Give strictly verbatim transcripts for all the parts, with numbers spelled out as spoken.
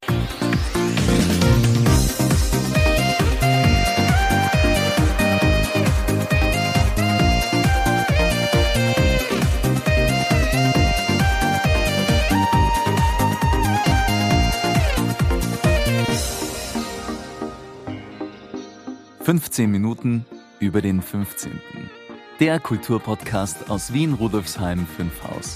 fünfzehn Minuten über den fünfzehnten. Der Kulturpodcast aus Wien-Rudolfsheim fünf Haus.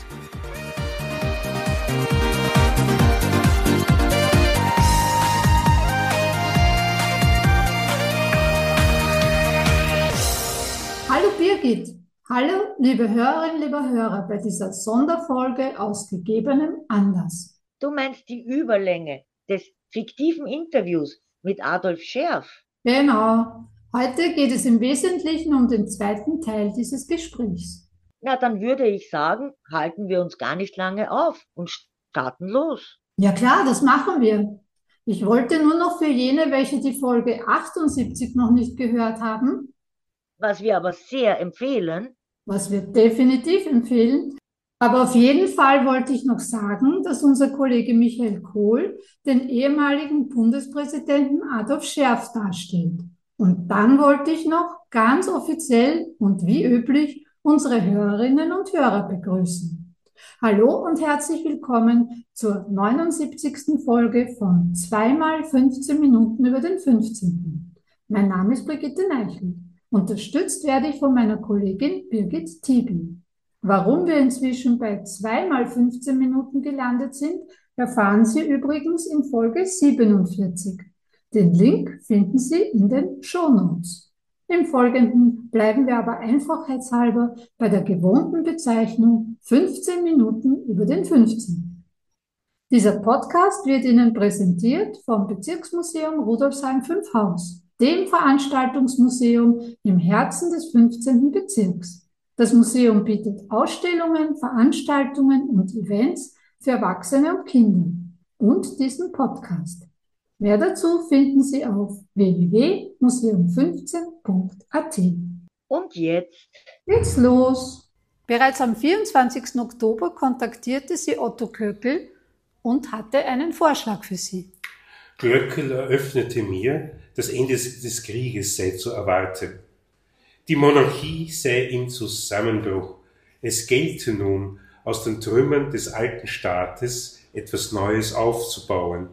Hallo Birgit, hallo liebe Hörerinnen, lieber Hörer bei dieser Sonderfolge aus gegebenem Anlass. Du meinst die Überlänge des fiktiven Interviews mit Adolf Scherf? Genau, heute geht es im Wesentlichen um den zweiten Teil dieses Gesprächs. Na, dann würde ich sagen, halten wir uns gar nicht lange auf und starten los. Ja klar, das machen wir. Ich wollte nur noch für jene, welche die Folge achtundsiebzig noch nicht gehört haben, was wir aber sehr empfehlen, was wir definitiv empfehlen, aber auf jeden Fall wollte ich noch sagen, dass unser Kollege Michael Kohl den ehemaligen Bundespräsidenten Adolf Scherf darstellt. Und dann wollte ich noch ganz offiziell und wie üblich unsere Hörerinnen und Hörer begrüßen. Hallo und herzlich willkommen zur neunundsiebzigsten Folge von zweimal fünfzehn Minuten über den fünfzehnten. Mein Name ist Brigitte Neichel. Unterstützt werde ich von meiner Kollegin Birgit Tiebel. Warum wir inzwischen bei zweimal fünfzehn Minuten gelandet sind, erfahren Sie übrigens in Folge siebenundvierzig. Den Link finden Sie in den Shownotes. Im Folgenden bleiben wir aber einfachheitshalber bei der gewohnten Bezeichnung fünfzehn Minuten über den fünfzehnten. Dieser Podcast wird Ihnen präsentiert vom Bezirksmuseum Rudolfsheim fünf Haus, dem Veranstaltungsmuseum im Herzen des fünfzehnten Bezirks. Das Museum bietet Ausstellungen, Veranstaltungen und Events für Erwachsene und Kinder und diesen Podcast. Mehr dazu finden Sie auf w w w punkt museum fünfzehn punkt a t. Und jetzt geht's los. Bereits am vierundzwanzigsten Oktober kontaktierte sie Otto Glöckl und hatte einen Vorschlag für sie. Glöckl eröffnete mir, das Ende des Krieges sei zu erwarten. Die Monarchie sei im Zusammenbruch. Es gelte nun, aus den Trümmern des alten Staates etwas Neues aufzubauen.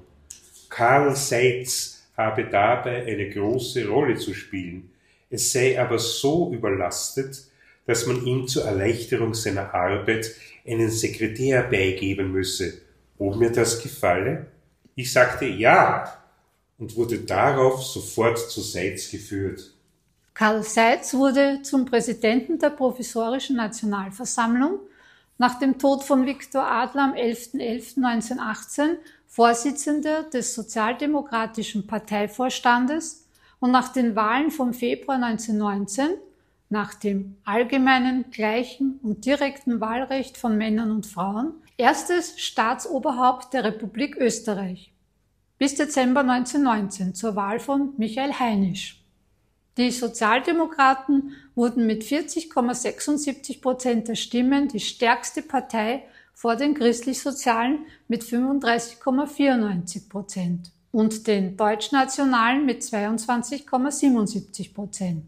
Karl Seitz habe dabei eine große Rolle zu spielen. Es sei aber so überlastet, dass man ihm zur Erleichterung seiner Arbeit einen Sekretär beigeben müsse. Ob mir das gefalle? Ich sagte ja und wurde darauf sofort zu Seitz geführt. Karl Seitz wurde zum Präsidenten der Provisorischen Nationalversammlung, nach dem Tod von Viktor Adler am elften elften neunzehnhundertachtzehn Vorsitzender des Sozialdemokratischen Parteivorstandes und nach den Wahlen vom Februar neunzehnhundertneunzehn, nach dem allgemeinen, gleichen und direkten Wahlrecht von Männern und Frauen, erstes Staatsoberhaupt der Republik Österreich, bis Dezember neunzehnhundertneunzehn zur Wahl von Michael Hainisch. Die Sozialdemokraten wurden mit vierzig Komma sechsundsiebzig Prozent der Stimmen die stärkste Partei vor den Christlichsozialen mit fünfunddreißig Komma vierundneunzig Prozent und den Deutschnationalen mit zweiundzwanzig Komma siebenundsiebzig Prozent.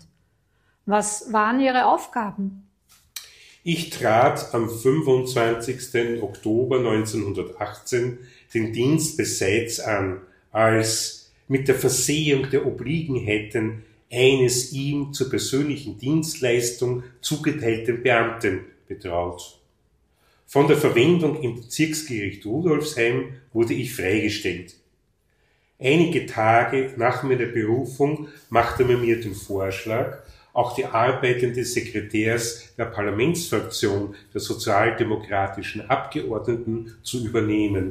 Was waren ihre Aufgaben? Ich trat am fünfundzwanzigsten Oktober neunzehnhundertachtzehn den Dienst bei Seitz an, als mit der Versehung der Obliegenheiten eines ihm zur persönlichen Dienstleistung zugeteilten Beamten betraut. Von der Verwendung im Bezirksgericht Rudolfsheim wurde ich freigestellt. Einige Tage nach meiner Berufung machte man mir den Vorschlag, auch die Arbeiten des Sekretärs der Parlamentsfraktion der sozialdemokratischen Abgeordneten zu übernehmen.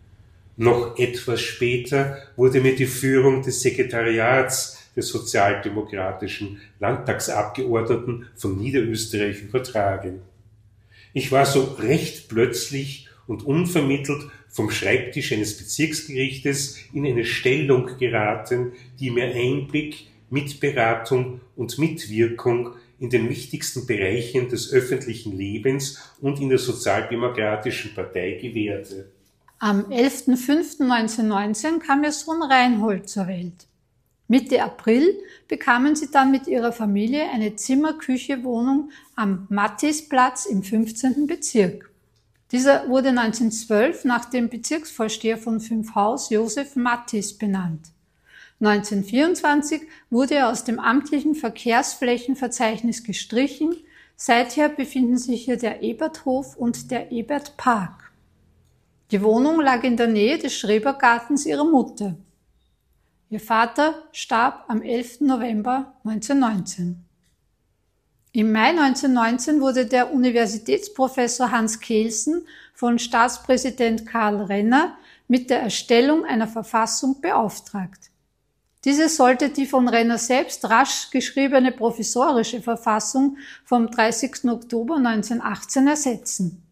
Noch etwas später wurde mir die Führung des Sekretariats des sozialdemokratischen Landtagsabgeordneten von Niederösterreich übertragen. Ich war so recht plötzlich und unvermittelt vom Schreibtisch eines Bezirksgerichtes in eine Stellung geraten, die mir Einblick, Mitberatung und Mitwirkung in den wichtigsten Bereichen des öffentlichen Lebens und in der Sozialdemokratischen Partei gewährte. Am elften fünften neunzehnhundertneunzehn kam ihr Sohn Reinhold zur Welt. Mitte April bekamen sie dann mit ihrer Familie eine Zimmer-Küche-Wohnung am Mattisplatz im fünfzehnten Bezirk. Dieser wurde neunzehnhundertzwölf nach dem Bezirksvorsteher von Fünfhaus, Josef Mattis, benannt. neunzehnhundertvierundzwanzig wurde er aus dem amtlichen Verkehrsflächenverzeichnis gestrichen. Seither befinden sich hier der Eberthof und der Ebertpark. Die Wohnung lag in der Nähe des Schrebergartens ihrer Mutter. Ihr Vater starb am elften November neunzehnhundertneunzehn. Im Mai neunzehnhundertneunzehn wurde der Universitätsprofessor Hans Kelsen von Staatspräsident Karl Renner mit der Erstellung einer Verfassung beauftragt. Diese sollte die von Renner selbst rasch geschriebene provisorische Verfassung vom dreißigsten Oktober neunzehnhundertachtzehn ersetzen.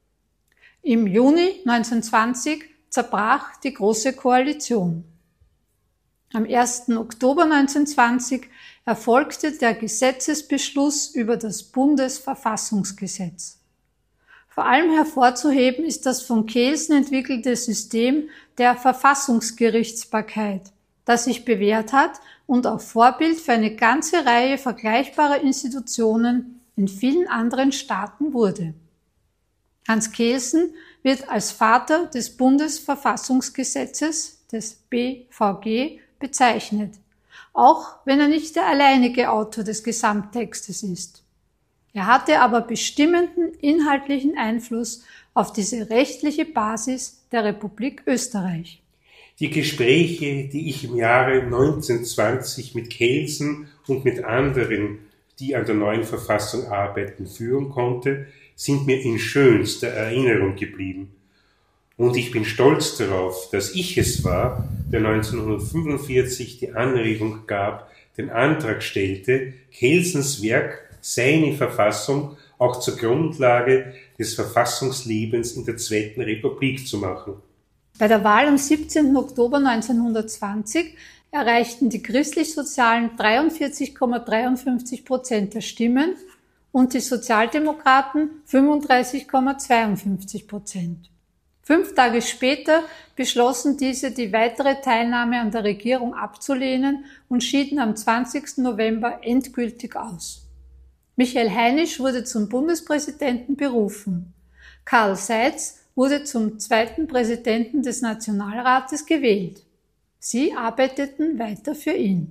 Im Juni neunzehnhundertzwanzig zerbrach die Große Koalition. Am ersten Oktober neunzehnhundertzwanzig erfolgte der Gesetzesbeschluss über das Bundesverfassungsgesetz. Vor allem hervorzuheben ist das von Kelsen entwickelte System der Verfassungsgerichtsbarkeit, das sich bewährt hat und auch Vorbild für eine ganze Reihe vergleichbarer Institutionen in vielen anderen Staaten wurde. Hans Kelsen wird als Vater des Bundesverfassungsgesetzes, des B V G, bezeichnet, auch wenn er nicht der alleinige Autor des Gesamttextes ist. Er hatte aber bestimmenden inhaltlichen Einfluss auf diese rechtliche Basis der Republik Österreich. Die Gespräche, die ich im Jahre neunzehnhundertzwanzig mit Kelsen und mit anderen, die an der neuen Verfassung arbeiten, führen konnte, sind mir in schönster Erinnerung geblieben. Und ich bin stolz darauf, dass ich es war, der neunzehnhundertfünfundvierzig die Anregung gab, den Antrag stellte, Kelsens Werk, seine Verfassung, auch zur Grundlage des Verfassungslebens in der Zweiten Republik zu machen. Bei der Wahl am siebzehnten Oktober neunzehnhundertzwanzig erreichten die Christlich-Sozialen dreiundvierzig Komma dreiundfünfzig Prozent der Stimmen und die Sozialdemokraten fünfunddreißig Komma zweiundfünfzig Prozent. Fünf Tage später beschlossen diese, die weitere Teilnahme an der Regierung abzulehnen und schieden am zwanzigsten November endgültig aus. Michael Heinisch wurde zum Bundespräsidenten berufen. Karl Seitz wurde zum zweiten Präsidenten des Nationalrates gewählt. Sie arbeiteten weiter für ihn.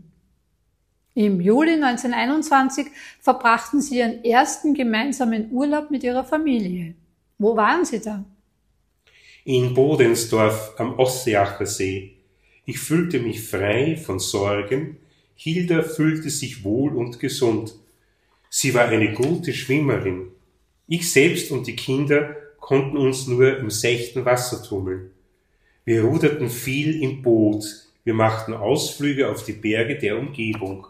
Im Juli neunzehnhunderteinundzwanzig verbrachten sie ihren ersten gemeinsamen Urlaub mit ihrer Familie. Wo waren sie da? In Bodensdorf am Osseacher See. Ich fühlte mich frei von Sorgen. Hilda fühlte sich wohl und gesund. Sie war eine gute Schwimmerin. Ich selbst und die Kinder konnten uns nur im seichten Wasser tummeln. Wir ruderten viel im Boot. Wir machten Ausflüge auf die Berge der Umgebung.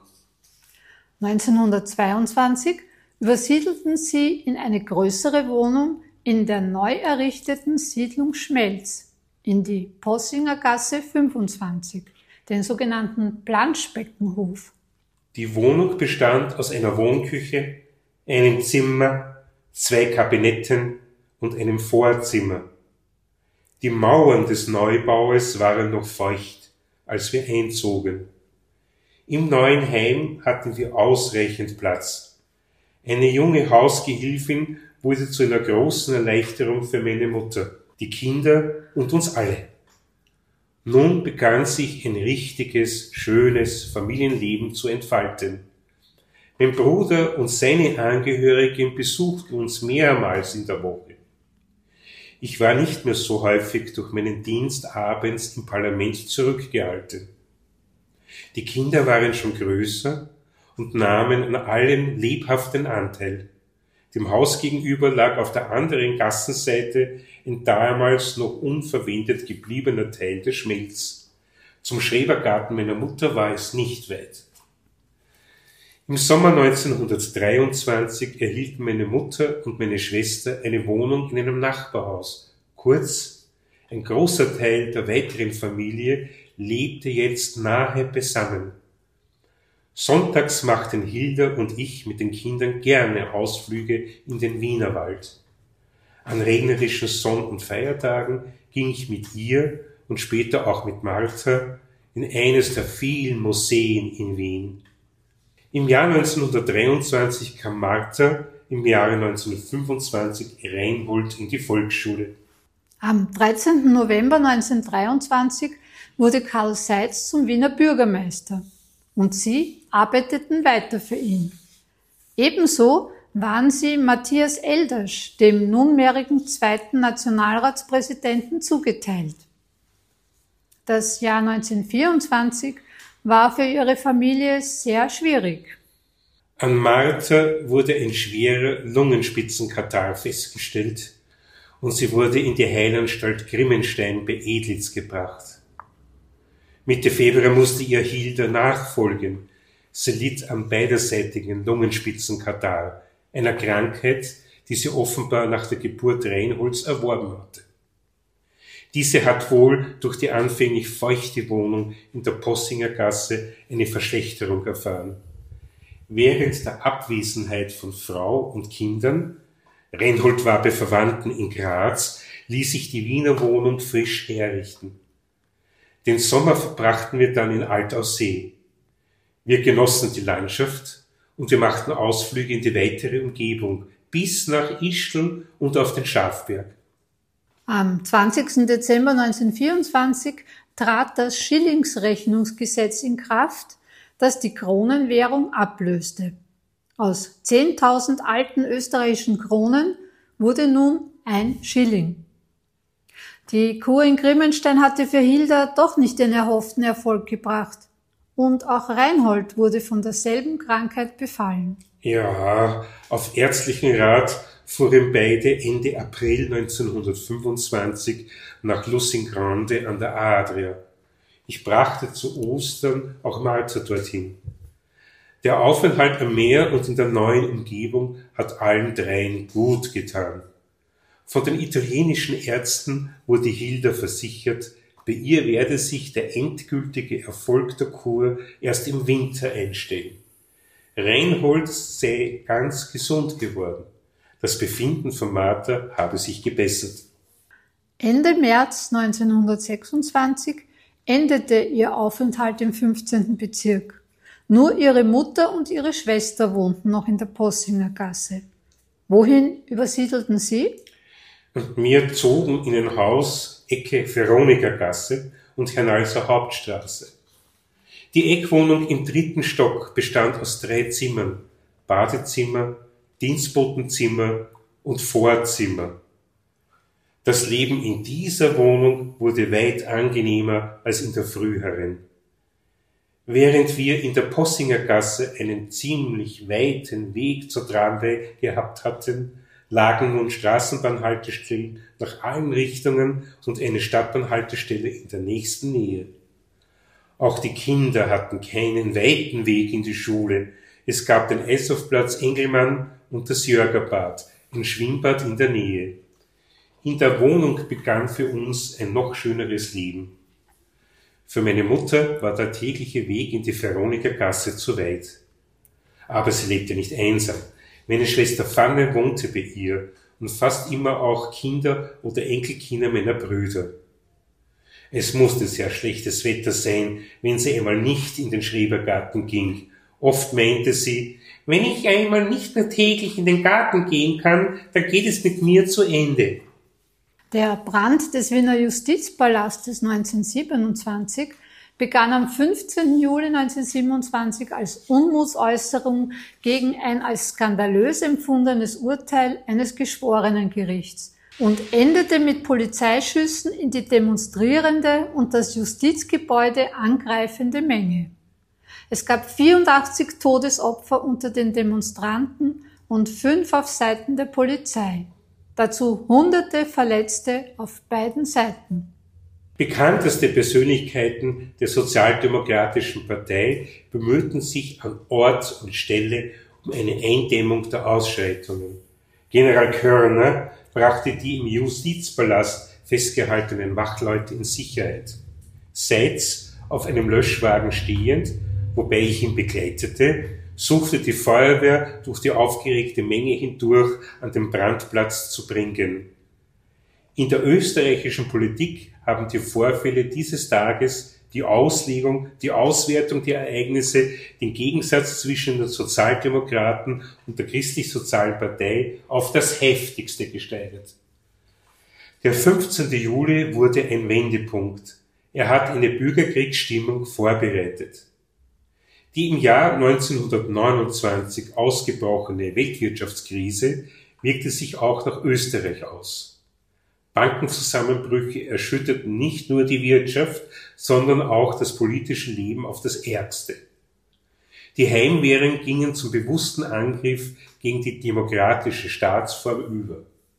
neunzehnhundertzweiundzwanzig übersiedelten sie in eine größere Wohnung in der neu errichteten Siedlung Schmelz, in die Possingergasse fünfundzwanzig, den sogenannten Planschbeckenhof. Die Wohnung bestand aus einer Wohnküche, einem Zimmer, zwei Kabinetten und einem Vorzimmer. Die Mauern des Neubaues waren noch feucht, als wir einzogen. Im neuen Heim hatten wir ausreichend Platz. Eine junge Hausgehilfin wurde zu einer großen Erleichterung für meine Mutter, die Kinder und uns alle. Nun begann sich ein richtiges, schönes Familienleben zu entfalten. Mein Bruder und seine Angehörigen besuchten uns mehrmals in der Woche. Ich war nicht mehr so häufig durch meinen Dienst abends im Parlament zurückgehalten. Die Kinder waren schon größer und nahmen an allem lebhaften Anteil. Dem Haus gegenüber lag auf der anderen Gassenseite ein damals noch unverwendet gebliebener Teil des Schmelz. Zum Schrebergarten meiner Mutter war es nicht weit. Im Sommer neunzehnhundertdreiundzwanzig erhielten meine Mutter und meine Schwester eine Wohnung in einem Nachbarhaus. Kurz, ein großer Teil der weiteren Familie lebte jetzt nahe beisammen. Sonntags machten Hilda und ich mit den Kindern gerne Ausflüge in den Wienerwald. An regnerischen Sonn- und Feiertagen ging ich mit ihr und später auch mit Martha in eines der vielen Museen in Wien. Im Jahr neunzehnhundertdreiundzwanzig kam Martha, im Jahre neunzehnhundertfünfundzwanzig Reinhold in die Volksschule. Am dreizehnten November neunzehnhundertdreiundzwanzig wurde Karl Seitz zum Wiener Bürgermeister und sie arbeiteten weiter für ihn. Ebenso waren sie Matthias Eldersch, dem nunmehrigen zweiten Nationalratspräsidenten, zugeteilt. Das Jahr neunzehnhundertvierundzwanzig war für ihre Familie sehr schwierig. An Martha wurde ein schwerer Lungenspitzenkatarrh festgestellt und sie wurde in die Heilanstalt Grimmenstein bei Edlitz gebracht. Mitte Februar musste ihr Hilda nachfolgen. Sie litt am beiderseitigen Lungenspitzenkatarrh, einer Krankheit, die sie offenbar nach der Geburt Reinholds erworben hatte. Diese hat wohl durch die anfänglich feuchte Wohnung in der Possinger Gasse eine Verschlechterung erfahren. Während der Abwesenheit von Frau und Kindern, Reinhold war bei Verwandten in Graz, ließ sich die Wiener Wohnung frisch herrichten. Den Sommer verbrachten wir dann in Altaussee. Wir genossen die Landschaft und wir machten Ausflüge in die weitere Umgebung, bis nach Ischl und auf den Schafberg. Am zwanzigsten Dezember neunzehnhundertvierundzwanzig trat das Schillingsrechnungsgesetz in Kraft, das die Kronenwährung ablöste. Aus zehntausend alten österreichischen Kronen wurde nun ein Schilling. Die Kur in Grimmenstein hatte für Hilda doch nicht den erhofften Erfolg gebracht. Und auch Reinhold wurde von derselben Krankheit befallen. Ja, auf ärztlichen Rat fuhren beide Ende April neunzehnhundertfünfundzwanzig nach Lusingrande an der Adria. Ich brachte zu Ostern auch Martha dorthin. Der Aufenthalt am Meer und in der neuen Umgebung hat allen dreien gut getan. Von den italienischen Ärzten wurde Hilda versichert, bei ihr werde sich der endgültige Erfolg der Kur erst im Winter einstellen. Reinhold sei ganz gesund geworden. Das Befinden von Martha habe sich gebessert. Ende März neunzehnhundertsechsundzwanzig endete ihr Aufenthalt im fünfzehnten Bezirk. Nur ihre Mutter und ihre Schwester wohnten noch in der Possinger Gasse. Wohin übersiedelten sie? Und wir zogen in ein Haus Ecke Veronikagasse und Hernalser Hauptstraße. Die Eckwohnung im dritten Stock bestand aus drei Zimmern, Badezimmer, Dienstbotenzimmer und Vorzimmer. Das Leben in dieser Wohnung wurde weit angenehmer als in der früheren. Während wir in der Possinger Gasse einen ziemlich weiten Weg zur Tramway gehabt hatten, lagen nun Straßenbahnhaltestellen nach allen Richtungen und eine Stadtbahnhaltestelle in der nächsten Nähe. Auch die Kinder hatten keinen weiten Weg in die Schule. Es gab den Eisaufplatz Engelmann und das Jörgerbad, ein Schwimmbad in der Nähe. In der Wohnung begann für uns ein noch schöneres Leben. Für meine Mutter war der tägliche Weg in die Veronikagasse zu weit. Aber sie lebte nicht einsam. Meine Schwester Pfanne wohnte bei ihr und fast immer auch Kinder oder Enkelkinder meiner Brüder. Es musste sehr schlechtes Wetter sein, wenn sie einmal nicht in den Schrebergarten ging. Oft meinte sie, wenn ich einmal nicht mehr täglich in den Garten gehen kann, dann geht es mit mir zu Ende. Der Brand des Wiener Justizpalastes neunzehnhundertsiebenundzwanzig begann am fünfzehnten Juli neunzehnhundertsiebenundzwanzig als Unmutsäußerung gegen ein als skandalös empfundenes Urteil eines Geschworenengerichts und endete mit Polizeischüssen in die demonstrierende und das Justizgebäude angreifende Menge. Es gab vierundachtzig Todesopfer unter den Demonstranten und fünf auf Seiten der Polizei. Dazu hunderte Verletzte auf beiden Seiten. Bekannteste Persönlichkeiten der Sozialdemokratischen Partei bemühten sich an Ort und Stelle um eine Eindämmung der Ausschreitungen. General Körner brachte die im Justizpalast festgehaltenen Wachleute in Sicherheit. Seitz, auf einem Löschwagen stehend, wobei ich ihn begleitete, suchte die Feuerwehr durch die aufgeregte Menge hindurch an den Brandplatz zu bringen. In der österreichischen Politik haben die Vorfälle dieses Tages, die Auslegung, die Auswertung der Ereignisse, den Gegensatz zwischen den Sozialdemokraten und der Christlich-Sozialen Partei auf das heftigste gesteigert. Der fünfzehnte Juli wurde ein Wendepunkt. Er hat eine Bürgerkriegsstimmung vorbereitet. Die im Jahr neunzehnhundertneunundzwanzig ausgebrochene Weltwirtschaftskrise wirkte sich auch nach Österreich aus. Bankenzusammenbrüche erschütterten nicht nur die Wirtschaft, sondern auch das politische Leben auf das Ärgste. Die Heimwehren gingen zum bewussten Angriff gegen die demokratische Staatsform über.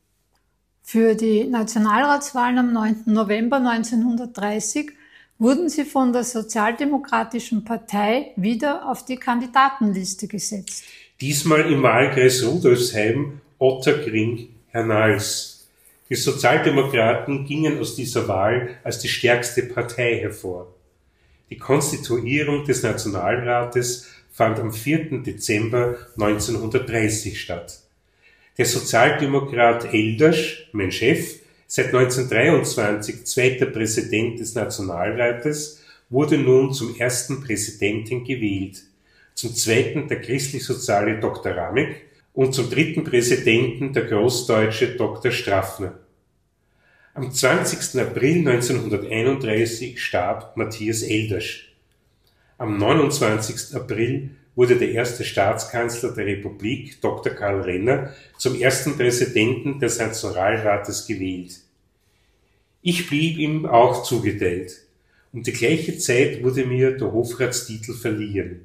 Für die Nationalratswahlen am neunten November neunzehnhundertdreißig wurden sie von der Sozialdemokratischen Partei wieder auf die Kandidatenliste gesetzt. Diesmal im Wahlkreis Rudolfsheim, Otterkring, Hernals. Die Sozialdemokraten gingen aus dieser Wahl als die stärkste Partei hervor. Die Konstituierung des Nationalrates fand am vierten Dezember neunzehnhundertdreißig statt. Der Sozialdemokrat Eldersch, mein Chef, seit neunzehnhundertdreiundzwanzig zweiter Präsident des Nationalrates, wurde nun zum ersten Präsidenten gewählt, zum zweiten der christlich-soziale Doktor Ramek und zum dritten Präsidenten der Großdeutsche Doktor Straffner. Am zwanzigsten April neunzehnhunderteinunddreißig starb Matthias Eldersch. Am neunundzwanzigsten April wurde der erste Staatskanzler der Republik, Doktor Karl Renner, zum ersten Präsidenten des Nationalrates gewählt. Ich blieb ihm auch zugeteilt. Um die gleiche Zeit wurde mir der Hofratstitel verliehen.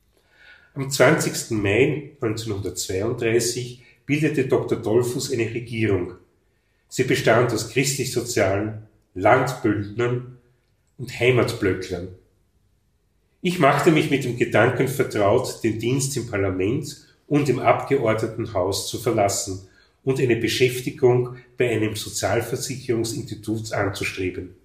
Am zwanzigsten Mai neunzehnhundertzweiunddreißig bildete Doktor Dollfuß eine Regierung. Sie bestand aus christlich-sozialen, Landbündnern und Heimatblöcklern. Ich machte mich mit dem Gedanken vertraut, den Dienst im Parlament und im Abgeordnetenhaus zu verlassen und eine Beschäftigung bei einem Sozialversicherungsinstitut anzustreben.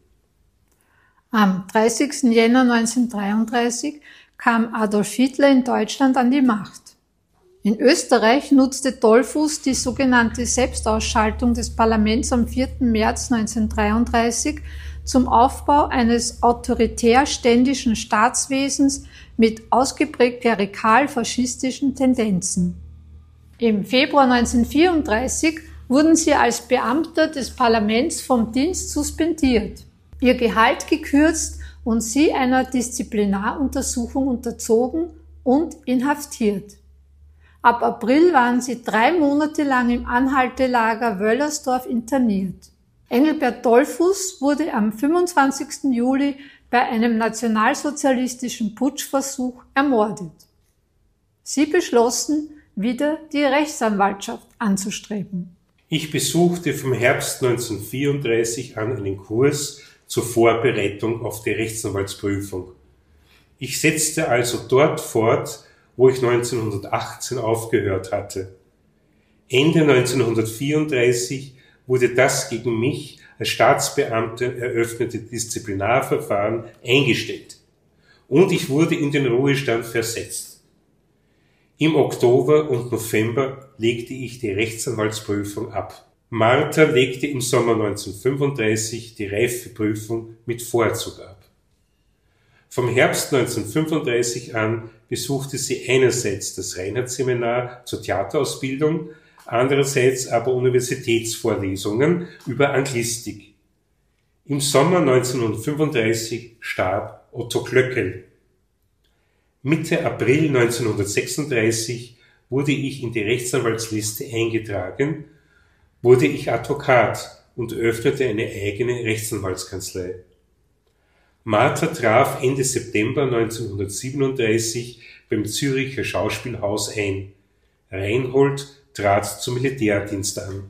Am dreißigsten Jänner neunzehnhundertdreiunddreißig kam Adolf Hitler in Deutschland an die Macht. In Österreich nutzte Dollfuß die sogenannte Selbstausschaltung des Parlaments am vierten März neunzehnhundertdreiunddreißig zum Aufbau eines autoritär-ständischen Staatswesens mit ausgeprägt klerikal-faschistischen Tendenzen. Im Februar neunzehnhundertvierunddreißig wurden sie als Beamter des Parlaments vom Dienst suspendiert, ihr Gehalt gekürzt und sie einer Disziplinaruntersuchung unterzogen und inhaftiert. Ab April waren sie drei Monate lang im Anhaltelager Wöllersdorf interniert. Engelbert Dollfuß wurde am fünfundzwanzigsten Juli bei einem nationalsozialistischen Putschversuch ermordet. Sie beschlossen, wieder die Rechtsanwaltschaft anzustreben. Ich besuchte vom Herbst neunzehnhundertvierunddreißig an einen Kurs zur Vorbereitung auf die Rechtsanwaltsprüfung. Ich setzte also dort fort, wo ich neunzehnhundertachtzehn aufgehört hatte. Ende neunzehnhundertvierunddreißig wurde das gegen mich als Staatsbeamter eröffnete Disziplinarverfahren eingestellt und ich wurde in den Ruhestand versetzt. Im Oktober und November legte ich die Rechtsanwaltsprüfung ab. Martha legte im Sommer neunzehnhundertfünfunddreißig die Reifeprüfung mit Vorzug ab. Vom Herbst neunzehnhundertfünfunddreißig an besuchte sie einerseits das Reinhardt-Seminar zur Theaterausbildung, andererseits aber Universitätsvorlesungen über Anglistik. Im Sommer neunzehnhundertfünfunddreißig starb Otto Glöckel. Mitte April neunzehnhundertsechsunddreißig wurde ich in die Rechtsanwaltsliste eingetragen, wurde ich Advokat und öffnete eine eigene Rechtsanwaltskanzlei. Martha traf Ende September neunzehnhundertsiebenunddreißig beim Züricher Schauspielhaus ein. Reinhold trat zum Militärdienst an.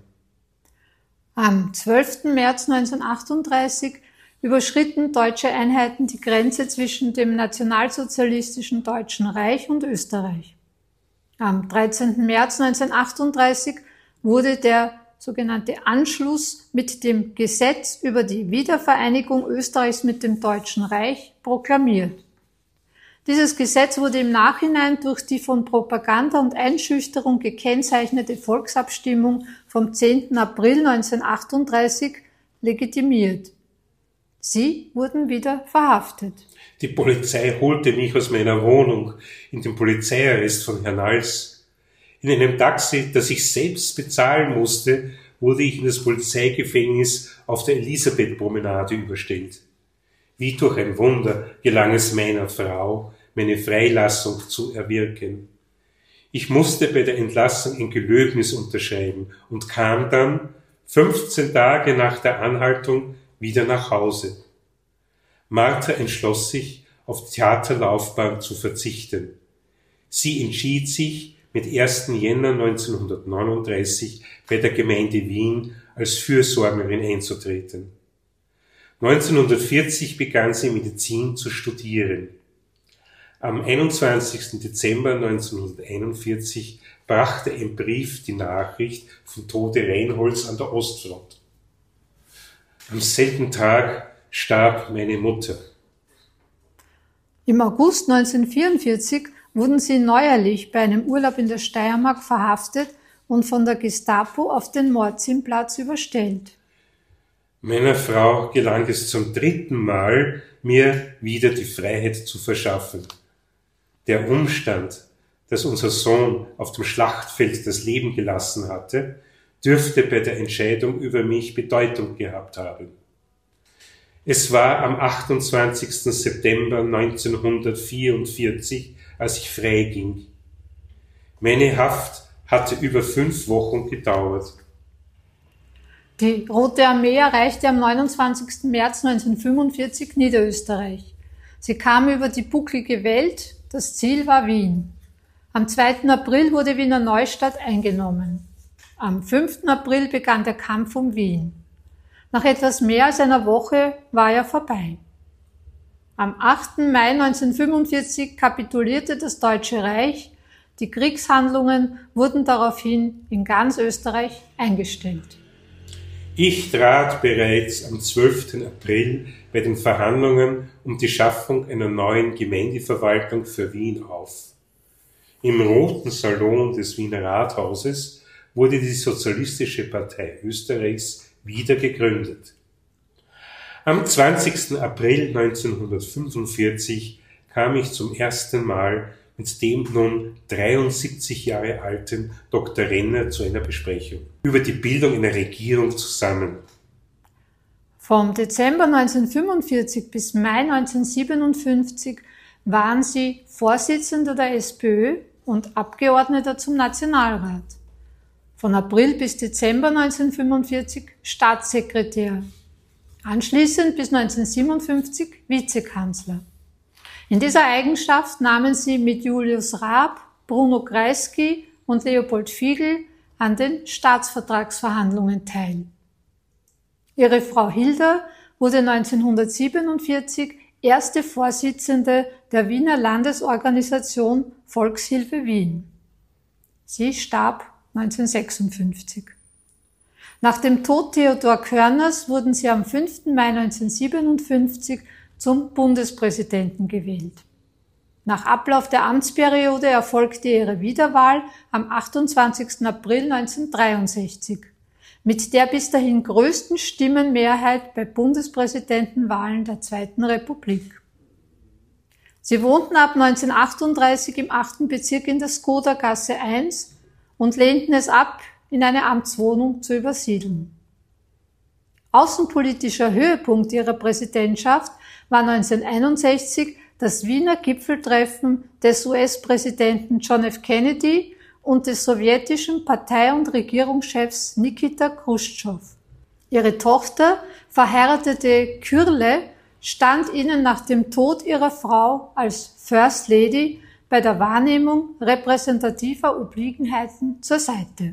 Am zwölften März neunzehnhundertachtunddreißig überschritten deutsche Einheiten die Grenze zwischen dem nationalsozialistischen Deutschen Reich und Österreich. Am dreizehnten März neunzehnhundertachtunddreißig wurde der sogenannte Anschluss mit dem Gesetz über die Wiedervereinigung Österreichs mit dem Deutschen Reich proklamiert. Dieses Gesetz wurde im Nachhinein durch die von Propaganda und Einschüchterung gekennzeichnete Volksabstimmung vom zehnten April neunzehnhundertachtunddreißig legitimiert. Sie wurden wieder verhaftet. Die Polizei holte mich aus meiner Wohnung in den Polizeiarrest von Hernals. In einem Taxi, das ich selbst bezahlen musste, wurde ich in das Polizeigefängnis auf der Elisabethpromenade überstellt. Wie durch ein Wunder gelang es meiner Frau, meine Freilassung zu erwirken. Ich musste bei der Entlassung ein Gelöbnis unterschreiben und kam dann, fünfzehn Tage nach der Anhaltung, wieder nach Hause. Martha entschloss sich, auf Theaterlaufbahn zu verzichten. Sie entschied sich, mit ersten Jänner neunzehnhundertneununddreißig bei der Gemeinde Wien als Fürsorgerin einzutreten. neunzehnhundertvierzig begann sie Medizin zu studieren. Am einundzwanzigsten Dezember neunzehnhunderteinundvierzig brachte ein Brief die Nachricht vom Tode Reinholds an der Ostfront. Am selben Tag starb meine Mutter. Im August neunzehnhundertvierundvierzig wurden sie neuerlich bei einem Urlaub in der Steiermark verhaftet und von der Gestapo auf den Mordzimplatz überstellt. Meiner Frau gelang es zum dritten Mal, mir wieder die Freiheit zu verschaffen. Der Umstand, dass unser Sohn auf dem Schlachtfeld das Leben gelassen hatte, dürfte bei der Entscheidung über mich Bedeutung gehabt haben. Es war am achtundzwanzigsten September neunzehnhundertvierundvierzig, als ich freiging. Meine Haft hatte über fünf Wochen gedauert. Die Rote Armee erreichte am neunundzwanzigsten März neunzehnhundertfünfundvierzig Niederösterreich. Sie kam über die bucklige Welt, das Ziel war Wien. Am zweiten April wurde Wiener Neustadt eingenommen. Am fünften April begann der Kampf um Wien. Nach etwas mehr als einer Woche war er vorbei. Am achten Mai neunzehnhundertfünfundvierzig kapitulierte das Deutsche Reich. Die Kriegshandlungen wurden daraufhin in ganz Österreich eingestellt. Ich trat bereits am zwölften April bei den Verhandlungen um die Schaffung einer neuen Gemeindeverwaltung für Wien auf. Im Roten Salon des Wiener Rathauses wurde die Sozialistische Partei Österreichs wieder gegründet. Am zwanzigsten April neunzehnhundertfünfundvierzig kam ich zum ersten Mal mit dem nun dreiundsiebzig Jahre alten Doktor Renner zu einer Besprechung über die Bildung einer Regierung zusammen. Vom Dezember neunzehnhundertfünfundvierzig bis Mai neunzehnhundertsiebenundfünfzig waren sie Vorsitzender der SPÖ und Abgeordneter zum Nationalrat. Von April bis Dezember neunzehnhundertfünfundvierzig Staatssekretär. Anschließend bis neunzehnhundertsiebenundfünfzig Vizekanzler. In dieser Eigenschaft nahmen sie mit Julius Raab, Bruno Kreisky und Leopold Figl an den Staatsvertragsverhandlungen teil. Ihre Frau Hilda wurde neunzehnhundertsiebenundvierzig erste Vorsitzende der Wiener Landesorganisation Volkshilfe Wien. Sie starb neunzehnhundertsechsundfünfzig. Nach dem Tod Theodor Körners wurden sie am fünften Mai neunzehnhundertsiebenundfünfzig zum Bundespräsidenten gewählt. Nach Ablauf der Amtsperiode erfolgte ihre Wiederwahl am achtundzwanzigsten April neunzehnhundertdreiundsechzig mit der bis dahin größten Stimmenmehrheit bei Bundespräsidentenwahlen der Zweiten Republik. Sie wohnten ab neunzehnhundertachtunddreißig im achten Bezirk in der Skoda-Gasse eins und lehnten es ab, in eine Amtswohnung zu übersiedeln. Außenpolitischer Höhepunkt ihrer Präsidentschaft war neunzehnhunderteinundsechzig das Wiener Gipfeltreffen des U S-Präsidenten John F. Kennedy und des sowjetischen Partei- und Regierungschefs Nikita Chruschtschow. Ihre Tochter, verheiratete Kyrle, stand ihnen nach dem Tod ihrer Frau als First Lady bei der Wahrnehmung repräsentativer Obliegenheiten zur Seite.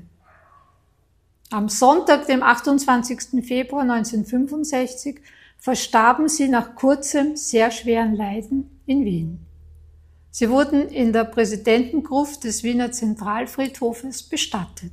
Am Sonntag, dem achtundzwanzigsten Februar neunzehnhundertfünfundsechzig, verstarben sie nach kurzem, sehr schweren Leiden in Wien. Sie wurden in der Präsidentengruft des Wiener Zentralfriedhofes bestattet.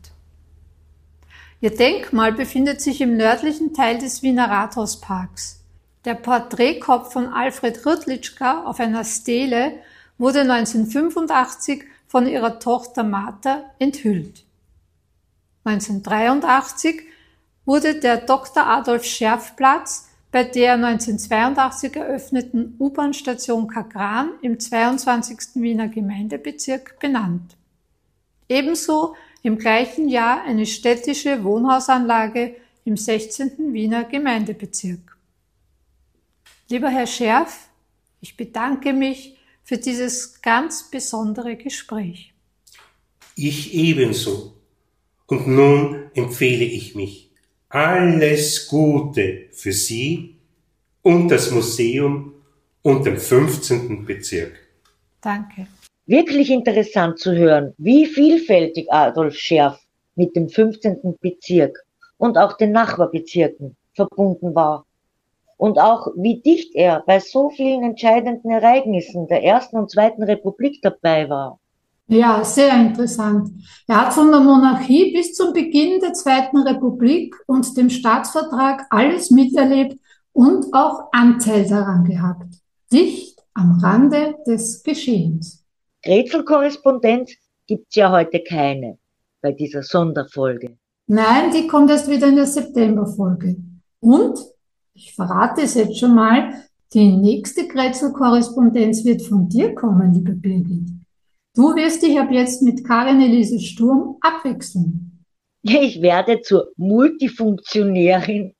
Ihr Denkmal befindet sich im nördlichen Teil des Wiener Rathausparks. Der Porträtkopf von Alfred Hrdlicka auf einer Stele wurde neunzehnhundertfünfundachtzig von ihrer Tochter Martha enthüllt. neunzehnhundertdreiundachtzig wurde der Doktor Adolf Scherf Platz bei der neunzehnhundertzweiundachtzig eröffneten U-Bahn-Station Kagran im zweiundzwanzigsten Wiener Gemeindebezirk benannt. Ebenso im gleichen Jahr eine städtische Wohnhausanlage im sechzehnten Wiener Gemeindebezirk. Lieber Herr Scherf, ich bedanke mich für dieses ganz besondere Gespräch. Ich ebenso. Und nun empfehle ich mich. Alles Gute für Sie und das Museum und den fünfzehnten Bezirk. Danke. Wirklich interessant zu hören, wie vielfältig Adolf Scherf mit dem fünfzehnten Bezirk und auch den Nachbarbezirken verbunden war. Und auch wie dicht er bei so vielen entscheidenden Ereignissen der Ersten und Zweiten Republik dabei war. Ja, sehr interessant. Er hat von der Monarchie bis zum Beginn der Zweiten Republik und dem Staatsvertrag alles miterlebt und auch Anteil daran gehabt. Dicht am Rande des Geschehens. Rätselkorrespondenz gibt's ja heute keine bei dieser Sonderfolge. Nein, die kommt erst wieder in der Septemberfolge. Und, ich verrate es jetzt schon mal, die nächste Rätselkorrespondenz wird von dir kommen, liebe Birgit. Du wirst dich ab jetzt mit Karin Elise Sturm abwechseln. Ich werde zur Multifunktionärin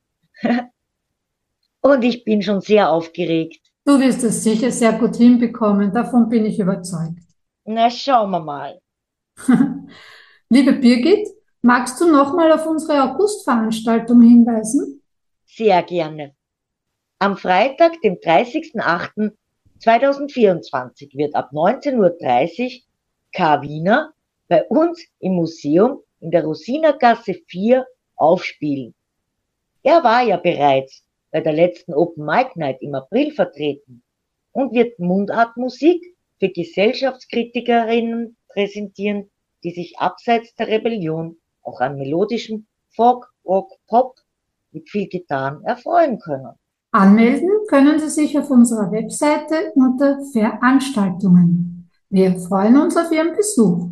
und ich bin schon sehr aufgeregt. Du wirst es sicher sehr gut hinbekommen, davon bin ich überzeugt. Na, schauen wir mal. Liebe Birgit, magst du nochmal auf unsere Augustveranstaltung hinweisen? Sehr gerne. Am Freitag, dem dreißigsten achten zweitausendvierundzwanzig wird ab neunzehn Uhr dreißig K. Wiener bei uns im Museum in der Rosinergasse vier aufspielen. Er war ja bereits bei der letzten Open Mic Night im April vertreten und wird Mundartmusik für Gesellschaftskritikerinnen präsentieren, die sich abseits der Rebellion auch an melodischem Folk, Rock, Pop mit viel Gitarren erfreuen können. Anmelden können Sie sich auf unserer Webseite unter Veranstaltungen. Wir freuen uns auf Ihren Besuch.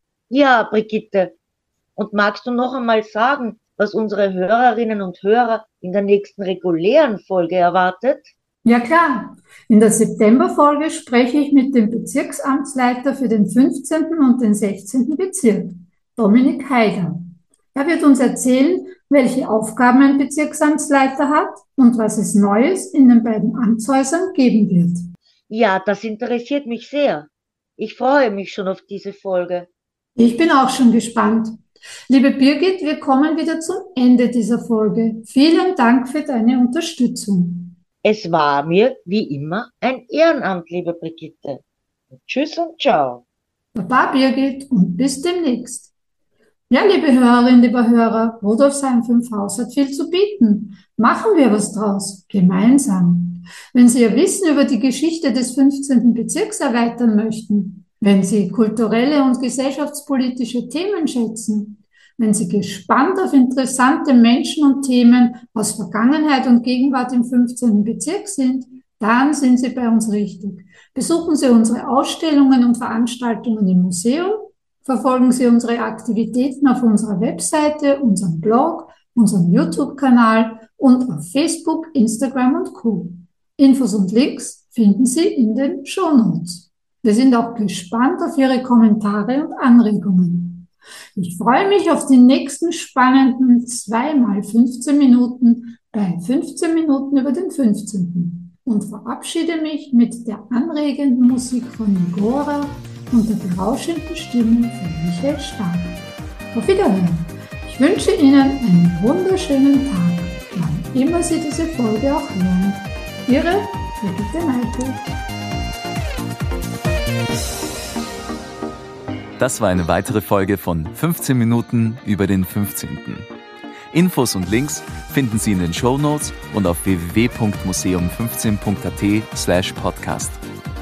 Ja, Brigitte. Und magst du noch einmal sagen, was unsere Hörerinnen und Hörer in der nächsten regulären Folge erwartet? Ja klar. In der Septemberfolge spreche ich mit dem Bezirksamtsleiter für den fünfzehnten und den sechzehnten Bezirk, Dominik Haider. Er wird uns erzählen, welche Aufgaben ein Bezirksamtsleiter hat und was es Neues in den beiden Amtshäusern geben wird. Ja, das interessiert mich sehr. Ich freue mich schon auf diese Folge. Ich bin auch schon gespannt. Liebe Birgit, wir kommen wieder zum Ende dieser Folge. Vielen Dank für deine Unterstützung. Es war mir, wie immer, ein Ehrenamt, liebe Brigitte. Und tschüss und ciao. Baba Birgit und bis demnächst. Ja, liebe Hörerinnen, lieber Hörer, Rudolfsheim fünf Haus hat viel zu bieten. Machen wir was draus, gemeinsam. Wenn Sie Ihr Wissen über die Geschichte des fünfzehnten Bezirks erweitern möchten, wenn Sie kulturelle und gesellschaftspolitische Themen schätzen, wenn Sie gespannt auf interessante Menschen und Themen aus Vergangenheit und Gegenwart im fünfzehnten Bezirk sind, dann sind Sie bei uns richtig. Besuchen Sie unsere Ausstellungen und Veranstaltungen im Museum, verfolgen Sie unsere Aktivitäten auf unserer Webseite, unserem Blog, unserem YouTube-Kanal und auf Facebook, Instagram und Co. Infos und Links finden Sie in den Shownotes. Wir sind auch gespannt auf Ihre Kommentare und Anregungen. Ich freue mich auf die nächsten spannenden zweimal fünfzehn Minuten bei fünfzehn Minuten über den fünfzehnten und verabschiede mich mit der anregenden Musik von Nigora und der berauschenden Stimme von Michael Stark. Auf Wiederhören. Ich wünsche Ihnen einen wunderschönen Tag, wann immer Sie diese Folge auch hören. Ihre Brigitte Neipel. Das war eine weitere Folge von fünfzehn Minuten über den fünfzehnten. Infos und Links finden Sie in den Shownotes und auf w w w punkt museum fünfzehn punkt a t slash podcast.